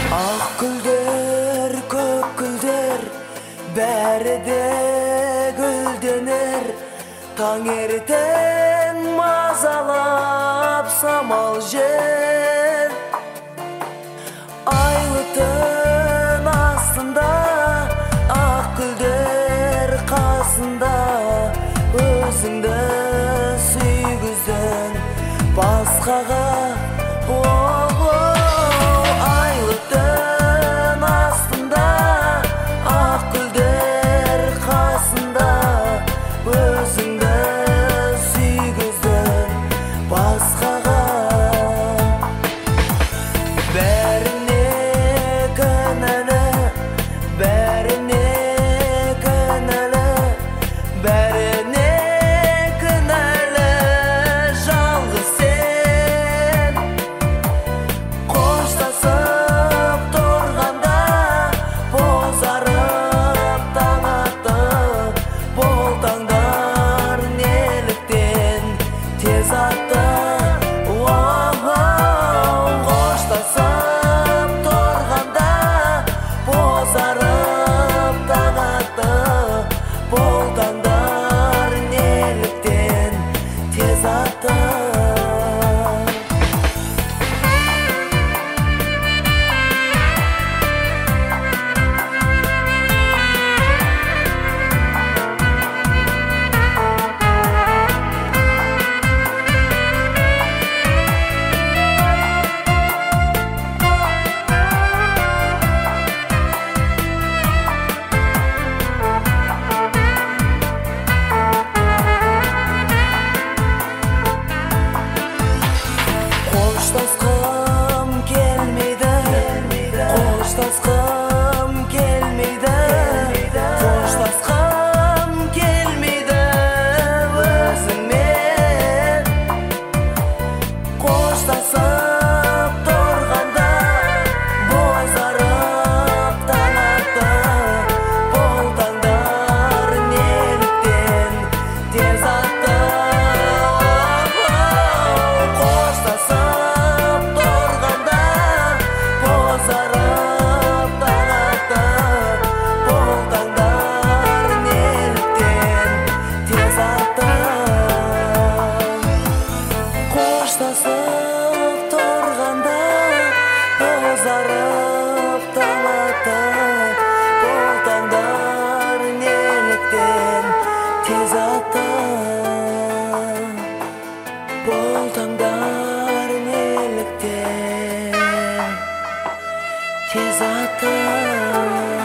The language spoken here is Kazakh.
Ақ гүлдер, көк гүлдер, бәрі де гүлденер. Таңертең мазалап самал жел. Айлы түн астында, ақ гүлдер қасында. Өзіңді сүйгізден басқаға. Айлы түн астында, ақ гүлдер қасында. Өзіңді сүйгізден басқаға. Бәріне кінәлі, бәріне кінәлі, бәріне кінәлі жалғыз сен. Қоштасып тұрғанда бозарып таң атты. Бұл таңдар неліктен тез атты. Қоштасып тұрғанда бозарып таң атты. Бұл таңдар неліктен тез атты. Қоштасқым келмейді, қоштасқым келмейді, қоштасқым келмейді өзіңмен. Қоштасып тұрғанда бозарып таң атты. Бұл таңдар неліктен тез атты. Қоштасып тұрғанда бозарып таң атты. Бұл таңдар неліктен тез атты. Қоштасып тұрғанда бозарып таң атты. Бұл таңдар неліктен тез атты. Бұл таңдар неліктен тез атты.